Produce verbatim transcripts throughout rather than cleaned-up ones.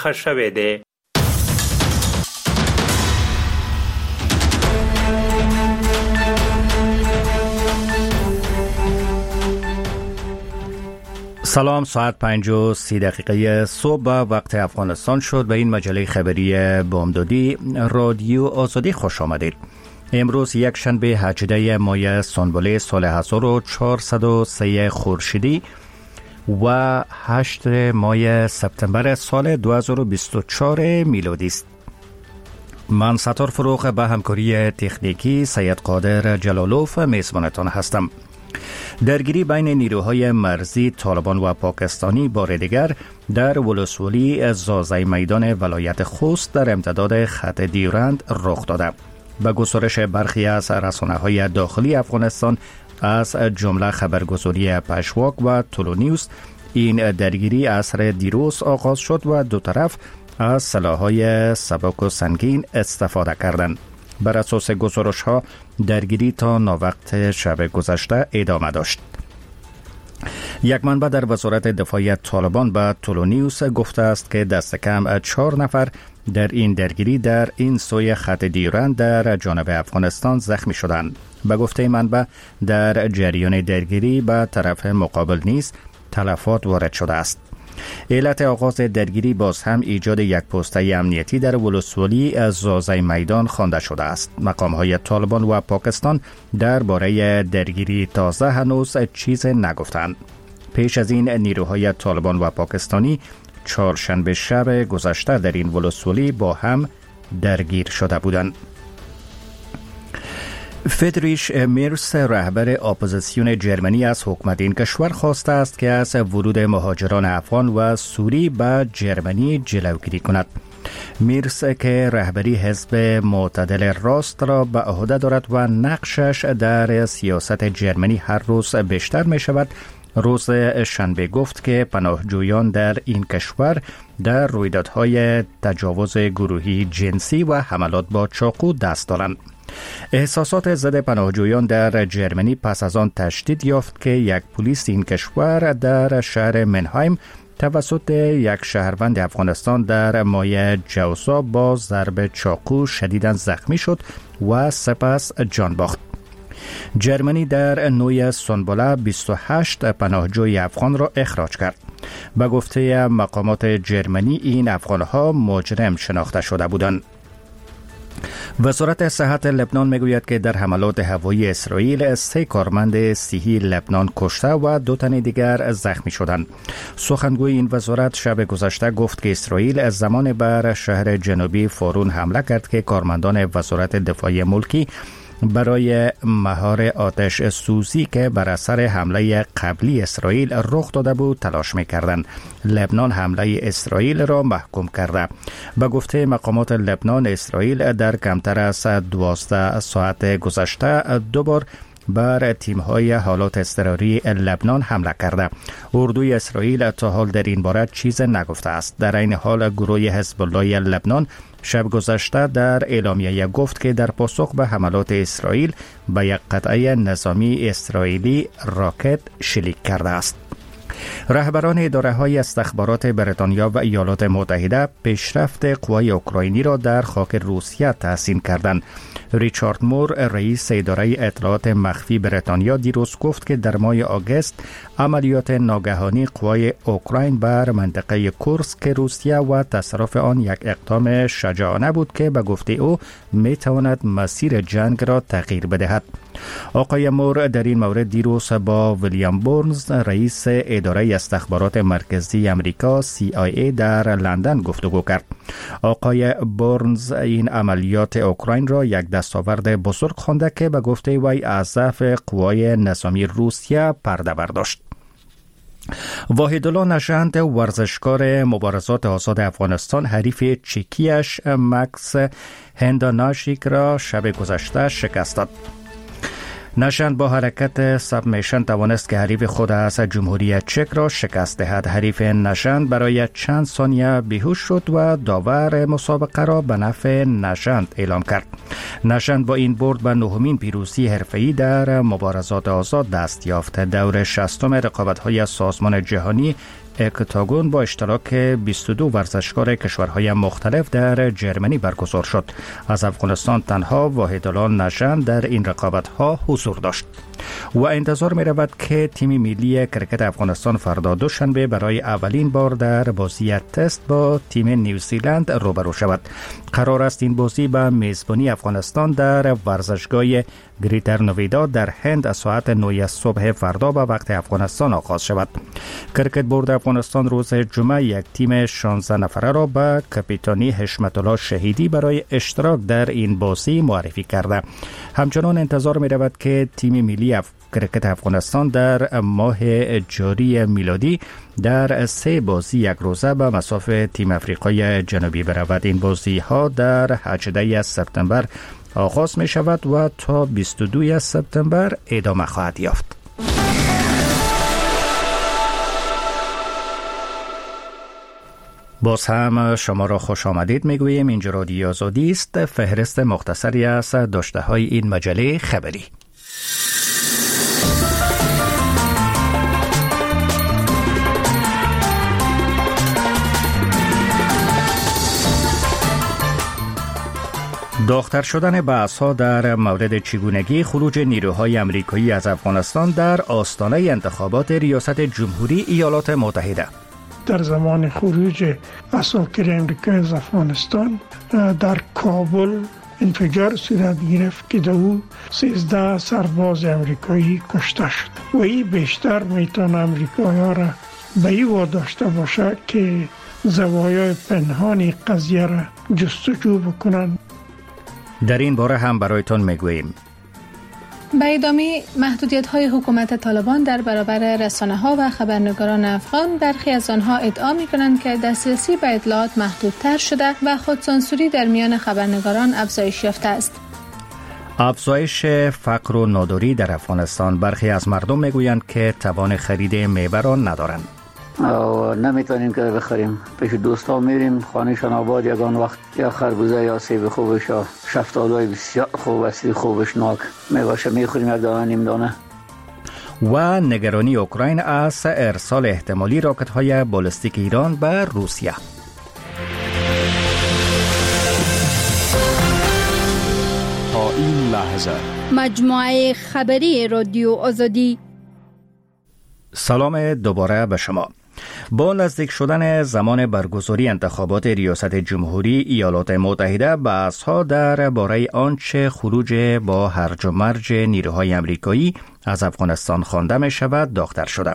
خشویده. سلام، ساعت پنج و سی دقیقه صبح وقت افغانستان شد و این مجله خبری بامدادی رادیو آزادی خوش آمدید. امروز یک شنبه هجده ماه سنبله سال هزار و چهارصد و سه خورشیدی و هشت ماه سپتامبر سال دو هزار و بیست و چهار میلادی است. من ستار فروغ به همکاری تکنیکی سید قادر جلالوف میزبانتان هستم. درگیری بین نیروهای مرزی طالبان و پاکستانی بار دیگر در ولسوالی زازای میدان ولایت خوست در امتداد خط دیورند رخ داده. به گزارش برخی از رسانه‌های داخلی افغانستان از جمله خبرگزاری پشواک و تولو نیوز، این درگیری عصر دیروز آغاز شد و دو طرف از سلاح‌های سبک و سنگین استفاده کردند. بر اساس گزارش‌ها درگیری تا ناوقت شب گذشته ادامه داشت. یک منبع در وزارت دفاع طالبان به تولو نیوز گفته است که دست کم چهار نفر در این درگیری در این سوی خط دیورند در جانب افغانستان زخمی شدند. به گفته منبع در جریان درگیری به طرف مقابل نیز تلفات وارد شده است. علت آغاز درگیری باز هم ایجاد یک پوسته امنیتی در ولسوالی از زازای میدان خوانده شده است. مقام‌های طالبان و پاکستان درباره درگیری تازه هنوز چیز نگفتند. پیش از این نیروهای طالبان و پاکستانی چهارشنبه شب گذشته در این ولسوالی با هم درگیر شده بودند. فریدریش مرس، رهبر اپوزیسیون جرمنی از حکومت این کشور خواسته است که از ورود مهاجران افغان و سوری به جرمنی جلوگیری کند. مرس که رهبری حزب معتدل راست را به عهده دارد و نقشش در سیاست جرمنی هر روز بیشتر می شود، روز شنبه گفت که پناهجویان در این کشور در رویدادهای تجاوز گروهی جنسی و حملات با چاقو دست دارند. احساسات ضد پناهجویان در جرمنی پس از آن تشدید یافت که یک پلیس این کشور در شهر منهایم توسط یک شهروند افغانستان در ماه جوزا با ضرب چاقو شدیداً زخمی شد و سپس جان باخت. جرمنی در نوع سنبله بیست و هشت پناهجوی افغان را اخراج کرد. به گفته مقامات جرمنی این افغانها مجرم شناخته شده بودند. وزارت صحت لبنان میگوید که در حملات هوایی اسرائیل سه کارمند صحی لبنان کشته و دو تن دیگر زخمی شدند. سخنگوی این وزارت شب گذشته گفت که اسرائیل از زمان بر شهر جنوبی فورون حمله کرد که کارمندان وزارت دفاع ملکی برای مهار آتش سوزی که بر اثر حمله قبلی اسرائیل رخ داده بود تلاش می‌کردند. لبنان حمله اسرائیل را محکوم کرده. به گفته مقامات لبنان، اسرائیل در کمتر از دوازده ساعت گذشته دوبار بر تیم‌های حالات اضطراری لبنان حمله کرده. اردوی اسرائیل تا حال در این باره چیز نگفته است. در این حال گروه حزب الله لبنان شب گذشته در اعلامیه گفت که در پاسخ به حملات اسرائیل به یک قطعه نظامی اسرائیلی راکت شلیک کرده است. رهبران اداره‌های استخبارات بریتانیا و ایالات متحده پیشرفت قوای اوکراینی را در خاک روسیه تحسین کردند. ریچارد مور، رئیس اداره اطلاعات مخفی بریتانیا، دیروز گفت که در ماه آگوست عملیات ناگهانی قوای اوکراین بر منطقه کورسک روسیه و تصرف آن یک اقدام شجاعانه بود که به گفته او میتواند مسیر جنگ را تغییر بدهد. آقای مور در این مورد دیروز با ویلیام بورنز، رئیس اداره استخبارات مرکزی امریکا سی آی ای در لندن گفتگو کرد. آقای بورنز این عملیات اوکراین را یک دستاورد بزرگ خوانده که به گفته وی از ضعف قوای نظامی روسیه پرده برداشت. واحدالله نژند، ورزشکار مبارزات آزاد افغانستان، حریف چکیش مکس هنداناشیک را شب گذشته شکست داد. نژند با حرکت سابمیشن توانست که حریف خود از جمهوری چک را شکست دهد. حریف نژند برای چند ثانیه بیهوش شد و داور مسابقه را به نفع نژند اعلام کرد. نژند با این برد به نهمین پیروزی حرفه‌ای در مبارزات آزاد دست یافت. دور شصتم رقابت‌های سازمان جهانی اکتاگون با اشتراک بیست و دو ورزشکار کشورهای مختلف در جرمنی برگزار شد. از افغانستان تنها واحدالله نژند در این رقابت‌ها حضور داشت و انتظار می رود که تیم ملی کرکت افغانستان فردا دوشنبه برای اولین بار در بازی تست با تیم نیوزیلند روبرو شود. قرار است این بازی به میزبانی افغانستان در ورزشگاه گریتر نویدا در هند از ساعت نه صبح فردا به وقت افغانستان آغاز شود. کرکت بورد افغانستان روز جمعه یک تیم شانزده نفره را به کاپیتانی حشمت الله شهیدی برای اشتراک در این بازی معرفی کرده. همچنان انتظار می رود که تیم ملی اف... کرکت افغانستان در ماه جاری میلادی در سه بازی یک روزه به مصاف تیم افریقای جنوبی برود. این بازی ها در هجدهم سپتامبر آغاز می شود و تا بیست و دوم سپتامبر ادامه خواهد یافت. باز هم شما را خوش آمدید می گوییم. اینجا رادیو آزادی است. فهرست مختصری از داشته های این مجله خبری. داغ‌تر شدن بحث‌ها در مورد چگونگی خروج نیروهای آمریکایی از افغانستان در آستانه انتخابات ریاست جمهوری ایالات متحده. در زمان خروج عساکر آمریکایی از افغانستان در کابل انفجار صورت گرفت که در او سیزده سرباز آمریکایی کشته شد و این بیشتر میتونه آمریکایی‌ها را به این واداشته باشه که زوایای پنهانی قضیه را جستجو بکنن. در این باره هم برایتان میگوییم. به ادامه محدودیت‌های حکومت طالبان در برابر رسانه‌ها و خبرنگاران افغان، برخی از آنها ادعا می‌کنند که دسترسی به اطلاعات محدودتر شده و خودسانسوری در میان خبرنگاران افزایش یافته است. افزایش فقر و ناداری در افغانستان. برخی از مردم میگویند که توان خرید میوه را ندارند و نمیتونیم که بخریم. پیش دوستا میریم، خانهشان آباد، یگان وقت یا خربوزه یا سیب خوبش یا شفتالوی بسیار خوب است، خوبشناک میباشه، میخوریم یک دانه نیم دانه. و نگرانی اوکراین از ارسال احتمالی راکت‌های بالستیک ایران به روسیه. تا این لحظه مجموعه خبری رادیو آزادی. سلام دوباره به شما. با نزدیک شدن زمان برگزاری انتخابات ریاست جمهوری ایالات متحده، بحث‌ها درباره آنچه خروج با هرج و مرج نیروهای آمریکایی از افغانستان خوانده می شود داغ‌تر شده.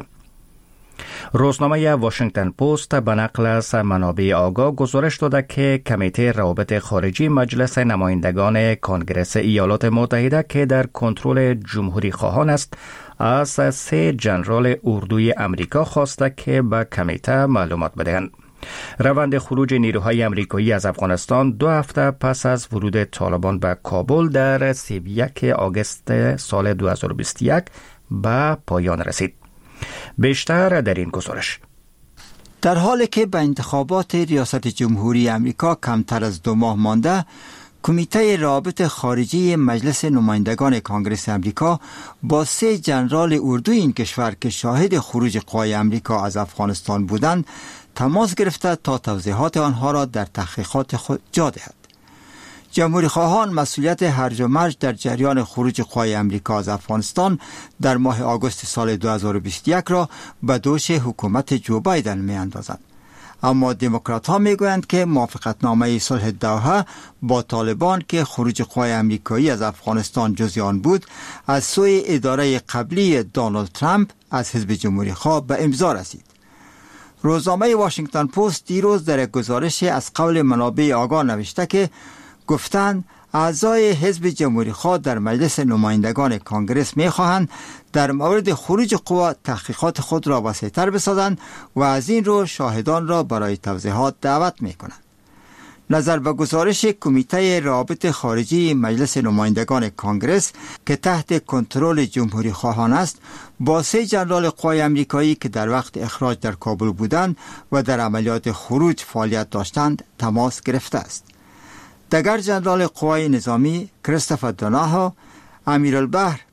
روزنامه واشنگتن پست به نقل از منابع آگاه گزارش داده که کمیته روابط خارجی مجلس نمایندگان کنگره ایالات متحده که در کنترل جمهوری خواهان است، از سه جنرال اردوی امریکا خواسته که به کمیته معلومات بدهند. روند خروج نیروهای آمریکایی از افغانستان دو هفته پس از ورود طالبان به کابل در سی و یک آگوست سال دو هزار و بیست و یک به پایان رسید. بیشتر در این گزارش. در حالی که به انتخابات ریاست جمهوری امریکا کمتر از دو ماه مانده، کمیته روابط خارجی مجلس نمایندگان کنگره امریکا با سه جنرال اردوی این کشور که شاهد خروج قوای امریکا از افغانستان بودند تماس گرفته تا توضیحات آنها را در تحقیقات خود جا دهد. جمهوری خواهان مسئولیت هرج و مرج در جریان خروج قوای امریکا از افغانستان در ماه آگوست سال دو هزار و بیست و یک را به دوش حکومت جو بایدن می اندازند. اما دموکرات ها می گویند که موافقتنامه صلح دوحه با طالبان که خروج قوای امریکایی از افغانستان جزئی آن بود، از سوی اداره قبلی دونالد ترامپ از حزب جمهوری خواه به امضا رسید. روزنامه واشنگتن پست دیروز در یک گزارش از قول منابع آگاه نوشته که گفتند اعضای حزب جمهوری خواه در مجلس نمایندگان کنگرس می خواهند در مورد خروج قوا تحقیقات خود را وسیع‌تر بسازند و از این رو شاهدان را برای توضیحات دعوت می کنند. نظر به گزارش کمیته روابط خارجی مجلس نمایندگان کنگرس که تحت کنترل جمهوری خواهان است، با سه جنرال قوای امریکایی که در وقت اخراج در کابل بودند و در عملیات خروج فعالیت داشتند تماس گرفته است. دگر جنرال قوای نظامی کریستوفر دوناهو، امیرالبحر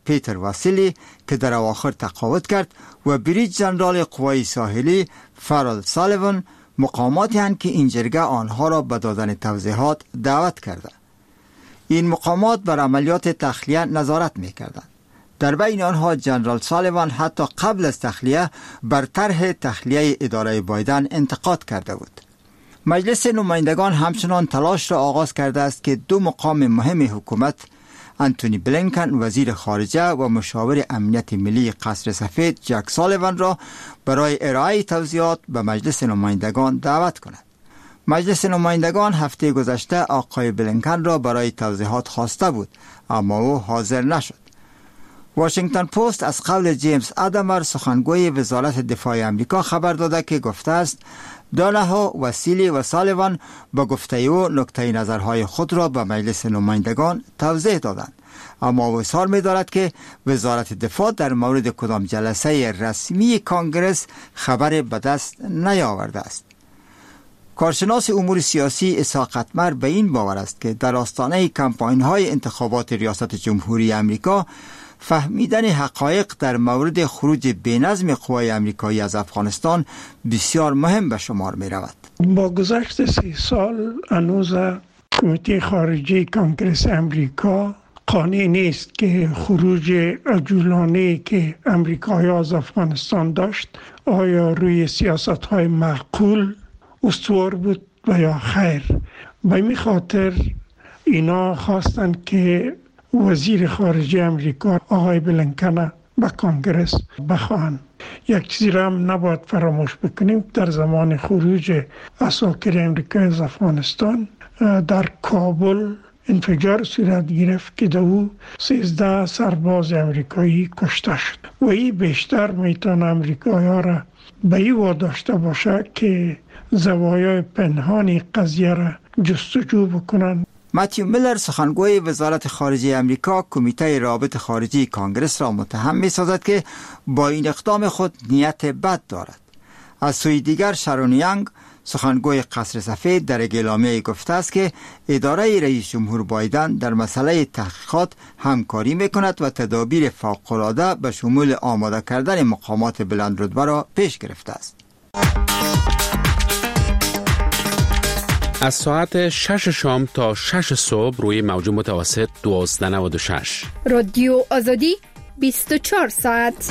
پیتر واسیلی که در اواخر تقاعد کرد و بریج جنرال قوای ساحلی فرال سالیوان مقاماتی هستند که این جرگه آنها را به دادن توضیحات دعوت کرده. این مقامات بر عملیات تخلیه نظارت می‌کردند. در بین آنها جنرال سالیوان حتی قبل از تخلیه بر طرح تخلیه اداره بایدن انتقاد کرده بود. مجلس نمایندگان همچنان تلاش را آغاز کرده است که دو مقام مهم حکومت، انتونی بلینکن وزیر خارجه و مشاور امنیت ملی قصر سفید جک سالیوان را برای ارائه توضیحات به مجلس نمایندگان دعوت کند. مجلس نمایندگان هفته گذشته آقای بلینکن را برای توضیحات خواسته بود، اما او حاضر نشد. واشنگتن پست از قول جیمز آدامر سخنگوی وزارت دفاع آمریکا خبر داده که گفته است دانها، وسیلی و سالیوان با گفته او نکته نظرهای خود را به مجلس نمایندگان توضیح دادند، اما او اصرار می دارد که وزارت دفاع در مورد کدام جلسه رسمی کانگرس خبر به دست نیاورده است. کارشناس امور سیاسی اسحاق قطمر به این باور است که در آستانه کمپاین های انتخابات ریاست جمهوری آمریکا فهمیدن حقایق در مورد خروج بی‌نظم قوای آمریکایی از افغانستان بسیار مهم به شمار می رود. با گذشت سی سال هنوز کمیته خارجی کانگرس آمریکا قانع نیست که خروج عجولانه که آمریکایی از افغانستان داشت آیا روی سیاست های معقول استوار بود و یا خیر. به این خاطر اینا خواستن که وزیر خارجه امریکا آقای بلینکن به کانگرس بخواهند. یک چیزی را هم نباید فراموش بکنیم، در زمان خروج عساکر امریکایی از افغانستان در کابل انفجار صورت گرفت که دو سیزده سرباز امریکایی کشته شد و این بیشتر میتونه امریکایی ها را به این واداشته باشه که زوایای پنهانی قضیه را جستجو بکنن. متیو میلر سخنگوی وزارت خارجه امریکا کمیته رابط خارجی کانگرس را متهم می سازد که با این اقدام خود نیت بد دارد. از سوی دیگر شارون یانگ سخنگوی قصر سفید در اعلامیه گفته است که اداره رئیس جمهور بایدن در مسئله تحقیقات همکاری می کند و تدابیر فوق‌العاده به شمول آماده کردن مقامات بلند رتبه را پیش گرفته است. از ساعت شش شام تا شش صبح روی موج متوسط دوازده نود و شش رادیو آزادی بیست و چهار ساعت.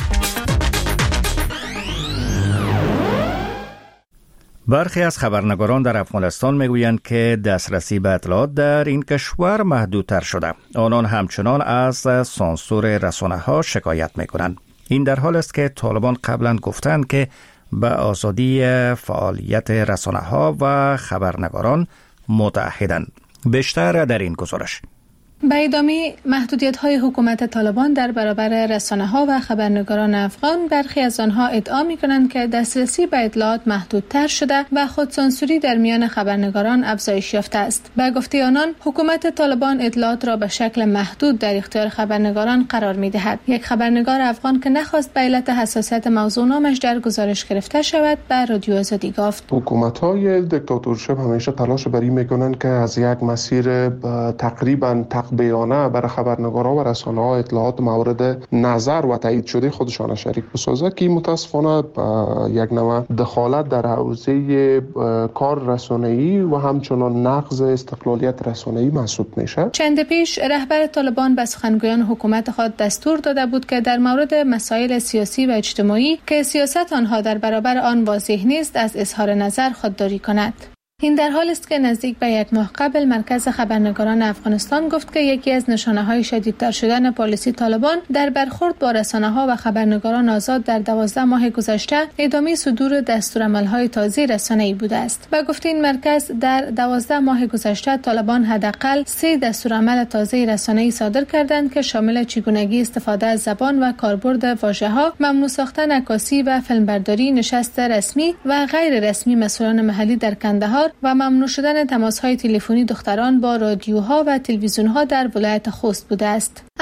برخی از خبرنگاران در افغانستان میگویند که دسترسی به اطلاعات در این کشور محدودتر شده. آنان همچنان از سانسور رسانه‌ها شکایت میکنند. این در حال است که طالبان قبلا گفتند که به آزادی فعالیت رسانه‌ها و خبرنگاران متعهدند. بیشتر در این گزارش. به ادامه محدودیت‌های حکومت طالبان در برابر رسانه‌ها و خبرنگاران افغان، برخی از آنها ادعا می‌کنند که دسترسی به اطلاعات محدودتر شده و خودسانسوری در میان خبرنگاران افزایش یافته است. به گفته آنان، حکومت طالبان اطلاعات را به شکل محدود در اختیار خبرنگاران قرار می‌دهد. یک خبرنگار افغان که نخواست به علت حساسیت موضوع نامش در گزارش گرفته شود، به رادیو آزادی گفت: حکومت‌های دیکتاتورشپ همیشه تلاش بر این می‌کنند که از یک مسیر تقریباً بیانه برای خبرنگارا و رسانه‌ها اطلاعات مورد نظر و تایید شده خودشان شریک بسازه که متاسفانه یک نوع دخالت در حوزه کار رسانه‌ای و همچنان نقض استقلالیت رسانه‌ای محسوب میشه. چند پیش رهبر طالبان به سخنگویان حکومت خود دستور داده بود که در مورد مسائل سیاسی و اجتماعی که سیاست آنها در برابر آن واضح نیست از اظهار نظر خودداری کند. این در حال است که نزدیک به یک ماه قبل مرکز خبرنگاران افغانستان گفت که یکی از نشانه‌های شدیدتر شدن پالیسی طالبان در برخورد با رسانه‌ها و خبرنگاران آزاد در دوازده ماه گذشته ادامه صدور دستورالعمل‌های تازه رسانه‌ای بوده است. با گفته این مرکز، در دوازده ماه گذشته طالبان حداقل سه دستورالعمل تازه رسانه‌ای صادر کردند که شامل چگونگی استفاده از زبان و کاربرد واژه‌ها، ممنوع ساختن عکاسی و فیلمبرداری، نشست رسمی و غیر رسمی مسئولان محلی در کندهار و ممنوع شدن تماس‌های تلفنی دختران با رادیوها و تلویزیون‌ها در ولایت خوست بوده است.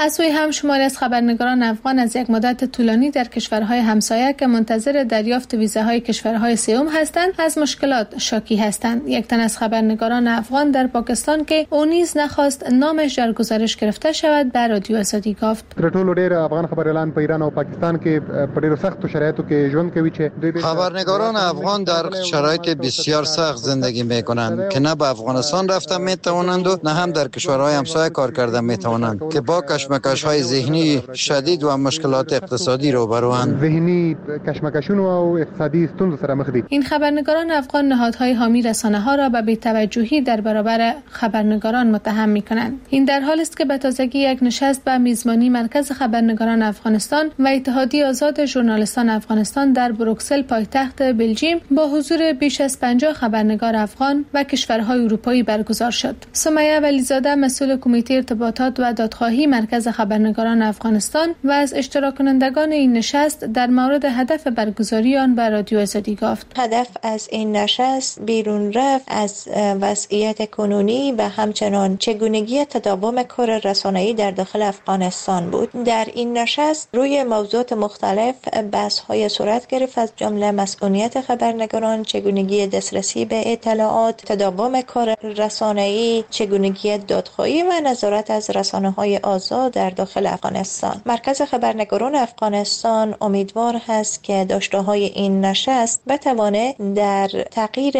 از سوی هم شماری از خبرنگاران افغان از یک مدت طولانی در کشورهای همسایه که منتظر دریافت ویزاهای کشورهای سوم هستند از مشکلات شاکی هستند. یک تن از خبرنگاران افغان در پاکستان که او نیز نخواست نامش در گزارش گرفته شود به رادیو آزادی گفت: ټول ډېر افغان خبريالان په ایران او پاکستان کې په ډېرو سختو شرایطو کې ژوند کوي چې خبرنگاران افغان در شرایط بسیار سخت زندگی میکنند که نه به افغانستان رفته میتوانند و نه هم در کشورهای همسایه کار کرده میتوانند که با کشمکش‌های ذهنی شدید و مشکلات اقتصادی روبروند. ذهنی کشمکشونو او اقتصادی ستونزو سره مخ دي. این خبرنگاران افغان نهادهای حامی رسانه‌ها را به بی‌توجهی در برابر خبرنگاران متهم می‌کنند. این در حالی است که به تازگی یک نشست به میزبانی مرکز خبرنگاران افغانستان و اتحادیه آزاد ژورنالیستان افغانستان در بروکسل پایتخت بلژیم با حضور بیش از پنجاه خبرنگار افغان و کشورهای اروپایی برگزار شد. سمیه ولیزاده مسئول کمیته ارتباطات و دادخواهی مرکز خبرنگاران افغانستان و از اشتراک کنندگان این نشست در مورد هدف برگزاری آن به رادیو آزادی گفت: هدف از این نشست بیرون رفت از وضعیت کنونی و همچنان چگونگی تداوم کار رسانه‌ای در داخل افغانستان بود. در این نشست روی موضوعات مختلف بحث‌های صورت گرفت، از جمله مسئولیت خبرنگاران، چگونگی دسترسی به اطلاعات، تداوم کار رسانه‌ای، چگونگی دادخواهی و نظارت از رسانه‌های آزاد در داخل افغانستان. مرکز خبرنگاران افغانستان امیدوار هست که داشته‌های این نشست بتواند در تغییر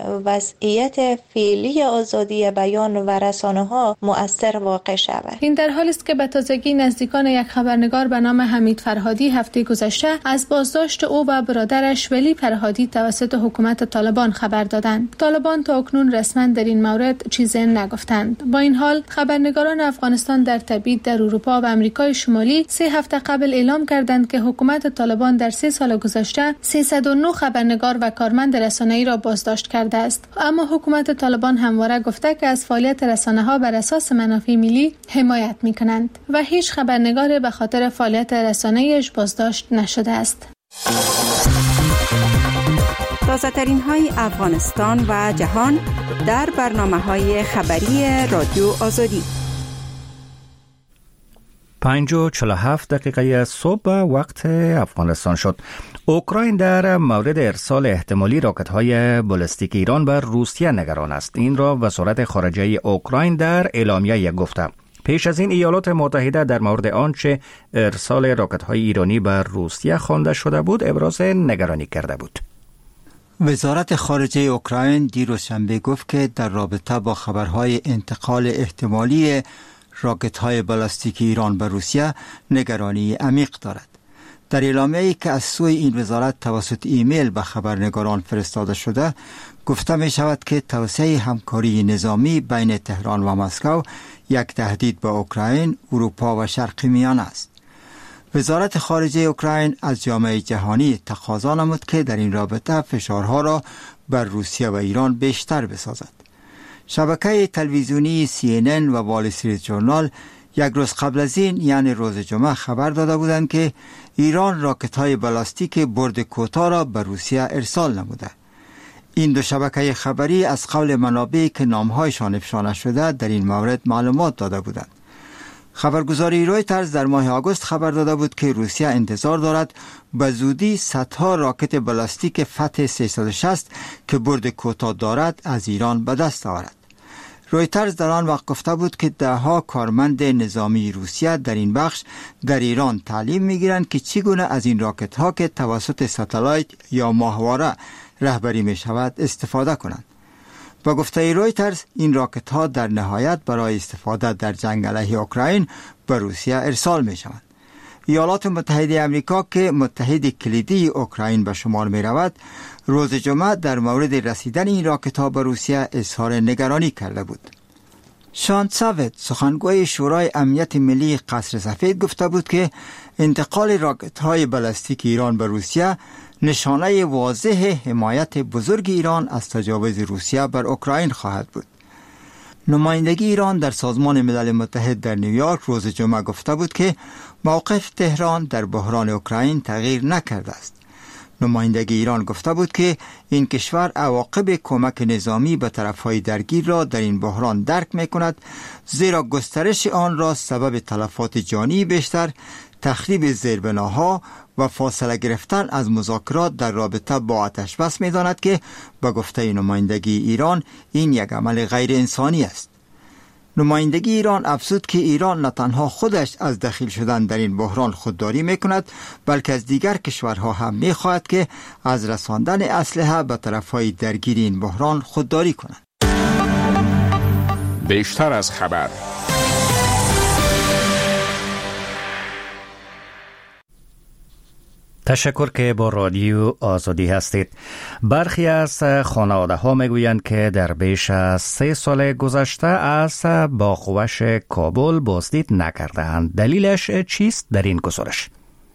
وضعیت فعلی آزادی بیان و رسانه‌ها مؤثر واقع شود. این در حالی است که به تازگی نزدیکان یک خبرنگار به نام حمید فرهادی هفته گذشته از بازداشت او و برادرش ولی فرهادی توسط حکومت طالبان خبر دادند. طالبان تا اکنون رسما در این مورد چیزی نگفتند. با این حال خبرنگاران افغانستان در تبعید در اروپا و امریکای شمالی سه هفته قبل اعلام کردند که حکومت طالبان در سه سال گذشته سیصد و نه خبرنگار و کارمند رسانه‌ای را بازداشت کرده است. اما حکومت طالبان همواره گفته که از فعالیت رسانه‌ها بر اساس منافع ملی حمایت می‌کنند و هیچ خبرنگار به خاطر فعالیت رسانه‌ایش بازداشت نشده است. تازه‌ترین های افغانستان و جهان در برنامه‌های خبری رادیو آزادی. پنج و چهل و هفت دقیقه صبح وقت افغانستان شد. اوکراین در مورد ارسال احتمالی راکت‌های بالستیک ایران بر روسیه نگران است. این را وزارت خارجه اوکراین در اعلامیه گفته. پیش از این ایالات متحده در مورد آنچه ارسال راکت‌های ایرانی بر روسیه خوانده شده بود ابراز نگرانی کرده بود. وزارت خارجه اوکراین دیروز شنبه گفت که در رابطه با خبرهای انتقال احتمالی راکت‌های بالستیک ایران به روسیه نگرانی عمیق دارد. در اعلامیه‌ای که از سوی این وزارت توسط ایمیل به خبرنگاران فرستاده شده گفته می شود که توسعه همکاری نظامی بین تهران و مسکو یک تهدید به اوکراین، اروپا و شرق میانه است. وزارت خارجه اوکراین از جامعه جهانی تقاضا نمود که در این رابطه فشارها را بر روسیه و ایران بیشتر بسازد. شبکه تلویزیونی سی ان ان و وال استریت جورنال یک روز قبل از این یعنی روز جمعه خبر داده بودند که ایران راکت‌های بالستیک برد کوتاه را به روسیه ارسال نموده. این دو شبکه خبری از قول منابعی که نام‌هایشان افشا نشده در این مورد معلومات داده بودند. خبرگزاری رویترز در ماه آگوست خبر داده بود که روسیه انتظار دارد به زودی صدها راکت بالستیک فتح سیصد و شصت که برد کوتاه دارد از ایران به دست آورد. رویترز در آن وقت گفته بود که ده‌ها کارمند نظامی روسیه در این بخش در ایران تعلیم می‌گیرند که چگونه از این راکت‌ها که توسط ساتلایت یا ماهواره رهبری می‌شود استفاده کنند. با گفته رویترز این راکت‌ها در نهایت برای استفاده در جنگ علیه اوکراین به روسیه ارسال می‌شوند. ایالات متحده آمریکا که متحد کلیدی اوکراین به شمار می‌رود، روز جمعه در مورد رسیدن این راکت‌ها به روسیه اظهار نگرانی کرده بود. شان ساوت سخنگوی شورای امنیت ملی قصر سفید گفته بود که انتقال راکت‌های بالستیک ایران به روسیه نشانه واضح حمایت بزرگ ایران از تجاوز روسیه بر اوکراین خواهد بود. نمایندگی ایران در سازمان ملل متحد در نیویورک روز جمعه گفته بود که موقف تهران در بحران اوکراین تغییر نکرده است. نمایندگی ایران گفته بود که این کشور عواقب کمک نظامی به طرفهای درگیر را در این بحران درک می کند، زیرا گسترش آن را سبب تلفات جانی بیشتر، تخریب زیربناها و فاصله گرفتن از مذاکرات در رابطه با آتش بس می داند که به گفته نمایندگی ایران این یک عمل غیر انسانی است. نمایندگی ایران افزود که ایران نه تنها خودش از دخیل شدن در این بحران خودداری می کند، بلکه از دیگر کشورها هم می خواهد که از رساندن اسلحه به طرفهای درگیر این بحران خودداری کنند. بیشتر از خبر. تشکر که با رادیو آزادی هستید. برخی از خانواده ها میگویند که در بیش از سه سال گذشته از باغوش کابل بازدید نکردند. دلیلش چیست در این گزارش؟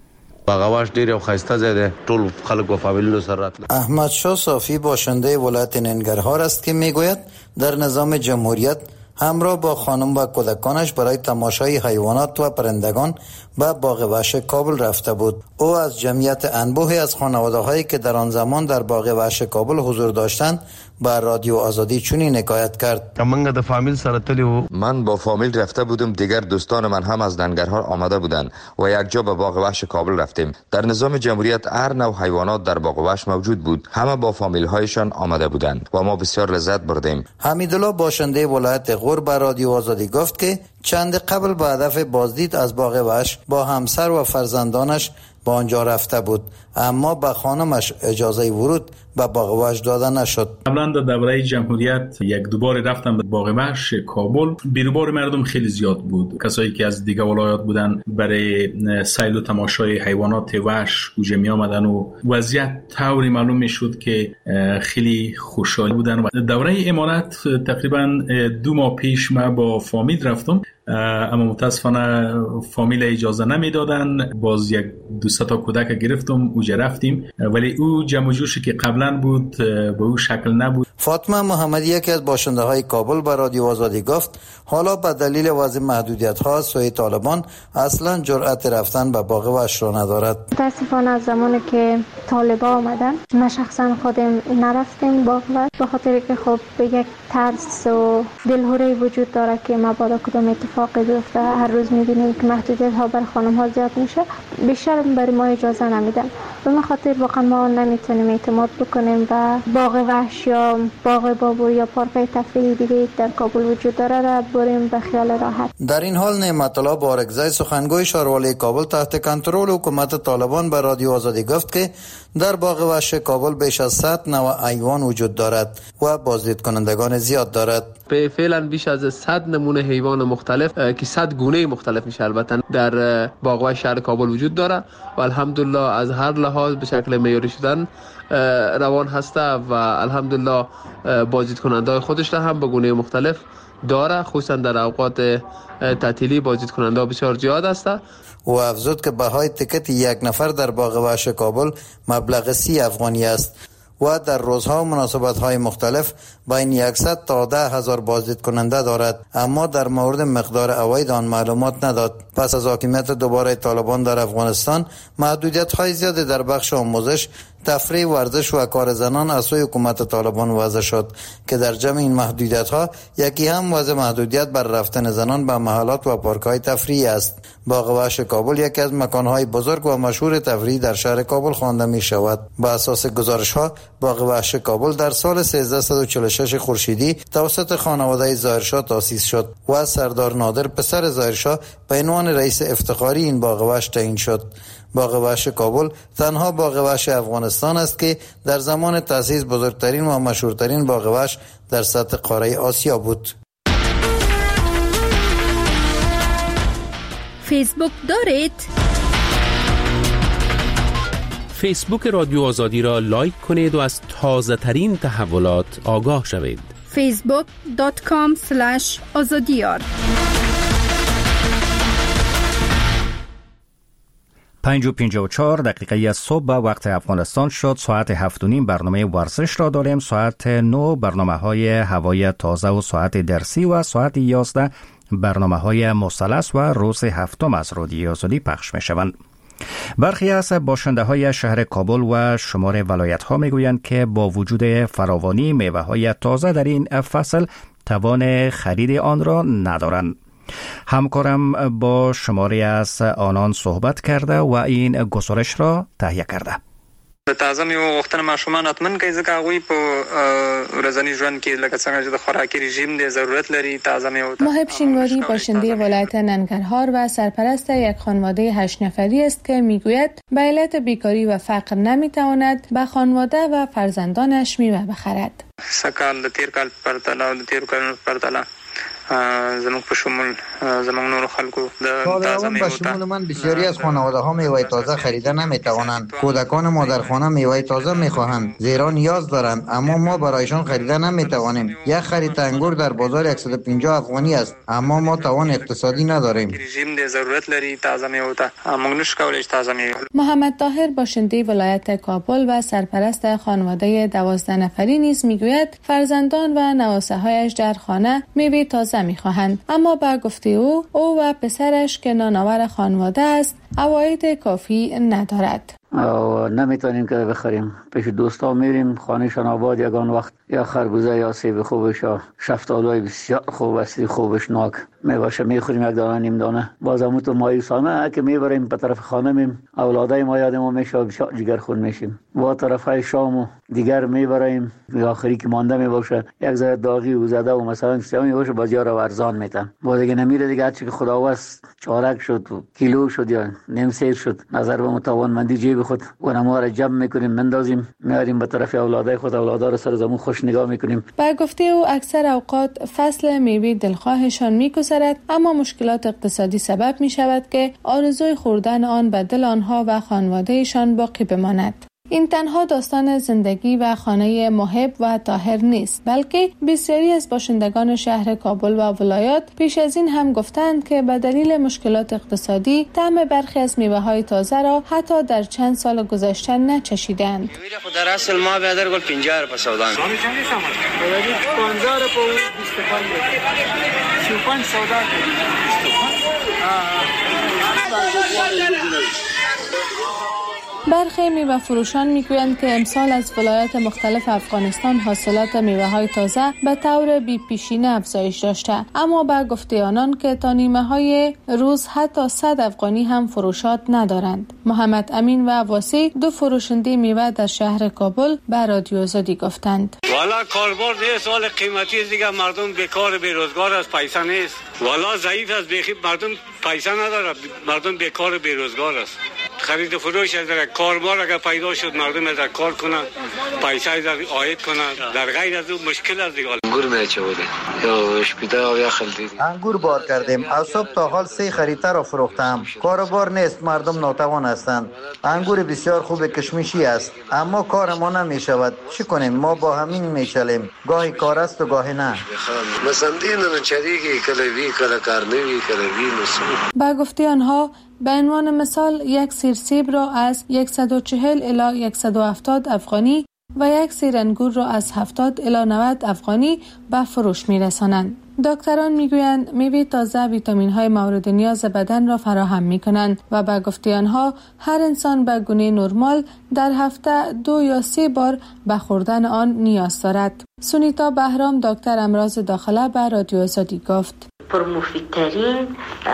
باغوش دیر او خسته زده ټول خلک و فامیل سره راتله. احمد شاه صافی باشنده ولایت ننگرهار است که میگوید در نظام جمهوریت همراه با خانم و کودکانش برای تماشای حیوانات و پرندگان به باغ وحش کابل رفته بود. او از جمعیت انبوهی از خانواده‌هایی که در آن زمان در باغ وحش کابل حضور داشتند با رادیو آزادی چنین حکایت کرد. منګه د فامیل سره تلو. من با فامیل رفته بودم، دیگر دوستان من هم از ننگرهار آمده بودند و یک جا به باغ وحش کابل رفتیم. در نظام جمهوریت هر نوع حیوانات در باغ وحش موجود بود. همه با فامیل هایشان آمده بودند و ما بسیار لذت بردیم. حمیدالله باشنده ولایت غور به رادیو آزادی گفت که چند قبل به هدف بازدید از باغ وحش با همسر و فرزندانش با آنجا رفته بود، اما به خانمش اجازه ورود به باغ وحش داده نشد. قبلا در دوره جمهوریت یک دوباره رفتم به باغ وحش کابل. بیروبار مردم خیلی زیاد بود. کسایی که از دیگه ولایات بودن برای سیل و تماشای حیوانات وحش گوشه می آمدن و وضعیت طوری معلوم می شد که خیلی خوشحال بودن. و دوره امارت تقریبا دو ماه پیش ما با فامیل رفتم، اما متاسفانه فامیل اجازه نمیدادن. باز یک دوستا تا کودک گرفتم اوجا رفتیم، ولی او جمع و جوشی که قبلا بود به او شکل نبود. فاطمه محمدی یکی از باشنده های کابل به رادیو آزادی گفت حالا به دلیل وضع محدودیت ها سوی طالبان اصلا جرأت رفتن به باغ وحش را ندارد. متاسفانه از زمانی که طالبان آمدن ما شخصا خودم نرفتیم باغ وحش، به خاطر که خب به یک ترس و دلهوری وجود داره که مبادا کدام اتفاقی بیفته. هر روز میبینیم که محدودیت ها بر خانم ها زیاد میشه، بیشتر برای ما اجازه نمیدن. به این خاطر واقعا ما نمیتونیم اعتماد بکنیم و باغ وحش یا باغ بابور یا پارک تفریحی دیگه در کابل وجود داره را بریم به خیال راحت. در این حال نعمت الله بارکزی سخنگوی شهروالی کابل تحت کنترل حکومت طالبان به رادیو آزادی گفت که در باغ وحش کابل بیش از صد نوع حیوان وجود دارد و بازدید کنندگان زیاد دارد. به فعلا بیش از صد نمونه حیوان مختلف که صد گونه مختلف میشه البته در باغ وحش شهر کابل وجود داره و الحمدلله از هر لحاظ به شکل معیاری شدن روان هسته و الحمدلله بازدید کننده خودش را هم به گونه مختلف داره، خصوصا در اوقات تعطیلی بازدید کننده بسیار زیاد است. و افزود که بهای تکت یک نفر در باغ وحش کابل مبلغ سی افغانی است و در روزها و مناسبت‌های مختلف بین صد تا ده هزار بازدید کننده دارد، اما در مورد مقدار عواید آن معلومات نداد. پس از حاکمیت دوباره طالبان در افغانستان محدودیت‌های زیادی در بخش آموزش، تفریح، ورزش و کار زنان از سوی حکومت طالبان وضع شد که در جمع این محدودیت‌ها یکی هم وضع محدودیت بر رفتن زنان به محلات و پارک‌های تفریحی است. باغ وحش کابل یکی از مکان‌های بزرگ و مشهور تفریحی در شهر کابل خوانده می‌شود. با اساس گزارش‌ها باغ وحش کابل در سال سیزده و چهل و شش خورشیدی توسط خانواده ظاهرشاه تأسیس شد و سردار نادر پسر ظاهرشاه به عنوان رئیس افتخاری این باغ وحش تعیین شد. باغ وحش کابل تنها باغ وحش افغانستان است که در زمان تأسیس بزرگترین و مشهورترین باغ وحش در سطح قاره آسیا بود. فیسبوک دارید؟ فیسبوک رادیو آزادی را لایک کنید و از تازه ترین تحولات آگاه شوید. فیسبوک دات کام اسلش آزادیار. پنج و پنجاه و چهار دقیقه از صبح به وقت افغانستان شد. ساعت هفت و نیم برنامه ورزش را داریم. ساعت نه برنامه های هوای تازه و ساعت درسی و ساعت یازده برنامه های مثلث و روز هفتم از رادیو آزادی پخش می شوند. برخی از باشنده های شهر کابل و شمار ولایت ها می گویند که با وجود فراوانی میوه های تازه در این فصل توان خرید آن را ندارند. همکارم با شماری از آنان صحبت کرده و این گزارش را تهیه کرده. د تازه میوه غوښتنه ماشومان حتمن کوي ځکه هغوی په ورځني ژوند کې لکه څنګه چې د خوراکي رژیم دی ضرورت لري تازه میوه. محب شینواری باشنده ولایت ننگرهار و سرپرست یک خانواده هشت نفری است که میگوید به علت بیکاری و فقر نمیتواند به خانواده و فرزندانش میوه بخرد. سکال د تیر کال پرتله او د تیر کال پرتله زموږ په شمول زموږ نور خلکو د تازه میوه به شمول من بسیاری از خانواده ها میوه تازه خریده نمیتوانند. کودکان ما در خانه میوه تازه میخواهند زیرا نیاز دارند، اما ما برایشان خریده نمیتوانیم. یک خرید انگور در بازار صد و پنجاه افغانی است، اما ما توان اقتصادی نداریم. رژیم دی ضرورت لري تازه میوه ته موږ نش کولای تازه میوه. محمد طاهر باشنده ولایت کابل و سرپرست خانواده دوازده نفری نیز میگوید فرزندان و نواسه هایش در خانه میوه تازه میخواهند، اما با گفته او او و پسرش که نانآور خانواده است عواید کافی ندارد. و نمیتونیم که بخریم. پیش دوستا میریم، خانهشان آباد یگان وقت یا خربوزه یا سیب خوبش یا شفتالوی بسیار خوب است، خوبش ناک میباشه میخوریم یک دانه نیم دانه. بازم تو مایوسانه که میبریم به طرف خانه میم اولادای ما یاد ما میشه بسیار جگر خون میشیم. با طرفای شام و دیگر میبریم آخری که مانده میباشه یک ذره داغی و زده و مثلا سیامی باشه بازیار رو ارزان میتن. با دیگه نمیره دیگه هرچی که خداوند چارک شد و کیلو شد یا نیم سیر شد نظر به متوانمندی جیب خود و نما را جمع میکنیم مندازیم میاریم به طرف اولادای خود، اولادا رو سر زمون خوش نگاه میکنیم. با گفته او اکثر اوقات فصل میوه دلخواهشان میگذرد، اما مشکلات اقتصادی سبب میشود که آرزوی خوردن آن به دل آنها و خانوادهشان باقی بماند. این تنها داستان زندگی و خانه محب و طاهر نیست، بلکه بسیاری از باشندگان شهر کابل و ولایات پیش از این هم گفتند که به دلیل مشکلات اقتصادی طعم برخی از میوه‌های تازه را حتی در چند سال گذشته نچشیدند. در اصل ما به در گل پنجاه په سودا نه پنجاه په بیست و پنج سی و پنج سودا برخی میوه فروشان میگویند که امسال از ولایات مختلف افغانستان حاصلات میوه های تازه به طور بی پیشینه افزایش داشته، اما با گفته آنان که تا نیمه های روز حتی صد افغانی هم فروشات ندارند. محمد امین و واسی دو فروشنده میوه در شهر کابل به رادیو آزادی گفتند والا کاربار نیست، سال قیمتی دیگه مردم بیکار بیروزگار است، پیسه نیست. والا ضعیف است، بیخی مردم پیسه نداره، مردم بیکار بیروزگار است. خرید فروش از در کاربار اگر پیدا شد مردم از کار کنند، پیسه از عاید کنند، در غیر از اون مشکل است دیگه. انگور میچه بوده یا اشپیده یا خلدی انگور بار کردیم، از صبح تا حال سه خریدار را فروختم. کاربار نیست، مردم ناتوان هستند. انگور بسیار خوب کشمشی است، اما کار ما نمیشود. چی کنیم؟ ما با همین میچلیم، گاهی کار است و گاهی نه. مثلا دین چریکی کلوی کلا کارنوی کلوی نسو. با گفته آنها به عنوان مثال یک سیر سیب را از صد و چهل الی صد و هفتاد افغانی و یک سیر انگور را از هفتاد الی نود افغانی به فروش می‌رسانند. دکتران میگویند میوه تازه ویتامین های مورد نیاز بدن را فراهم می کنند و به گفته آنها هر انسان به گونه نرمال در هفته دو یا سه بار به خوردن آن نیاز دارد. سونیتا بهرام دکتر امراض داخله به رادیو آزادی گفت پر مفیدترین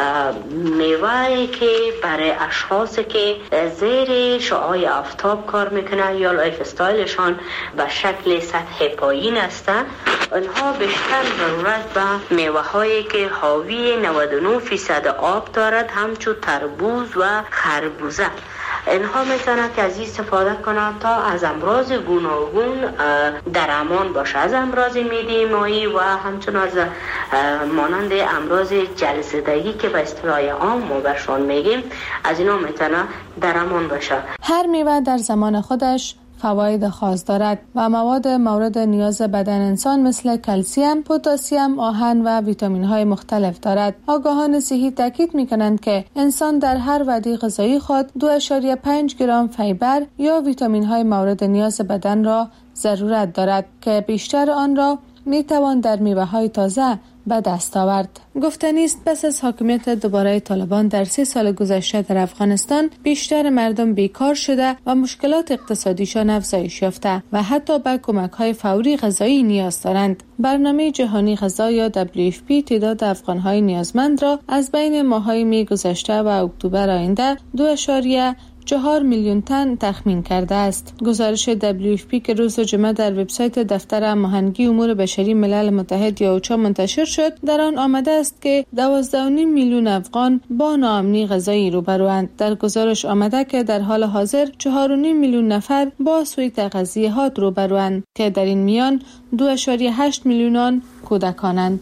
میوه‌ای که برای اشخاصی که زیر شعاع آفتاب کار میکنن یا لایف استایلشان به شکل سطح پایین هستند، آنها بیشتر ضرورت به میوه‌هایی که حاوی نود و نه درصد آب دارد، همچون تربوز و خربوزه. اینها میتونن که از این استفاده کنند تا از امراض گوناگون در امان باشه، از امراض معده مایی و همچنین از مانند امراض جلزدگی که به اصطلاح عام ما برشون میگیم، از اینا میتونه در امان باشه. هر میوه در زمان خودش فواید خاص دارد و مواد مورد نیاز بدن انسان مثل کلسیم، پتاسیم، آهن و ویتامین های مختلف دارد. آگاهان صحی تاکید می‌کنند که انسان در هر وعده غذایی خود دو ممیز پنج گرم فیبر یا ویتامین های مورد نیاز بدن را ضرورت دارد که بیشتر آن را می توان در میوه های تازه به دست آورد. گفتنی است پس از حاکمیت دوباره طالبان در سه سال گذشته در افغانستان بیشتر مردم بیکار شده و مشکلات اقتصادیشان افزایش یافته و حتی به کمک های فوری غذایی نیاز دارند. برنامه جهانی غذا یا دبلیو اف پی تعداد افغان های نیازمند را از بین ماه‌های می گذشته و اکتبر آینده دو اشاریه چهار میلیون تن تخمین کرده است. گزارش دبلیو اف پی که روز جمعه در وبسایت دفتر هماهنگی امور بشری ملل متحد یا اوچا منتشر شد، در آن آمده است که دوازده و نیم میلیون افغان با ناامنی غذایی روبروند. در گزارش آمده که در حال حاضر چهار و نیم میلیون نفر با سوء تغذیه روبروند که در این میان دو اشاریه هشت میلیون کودکانند.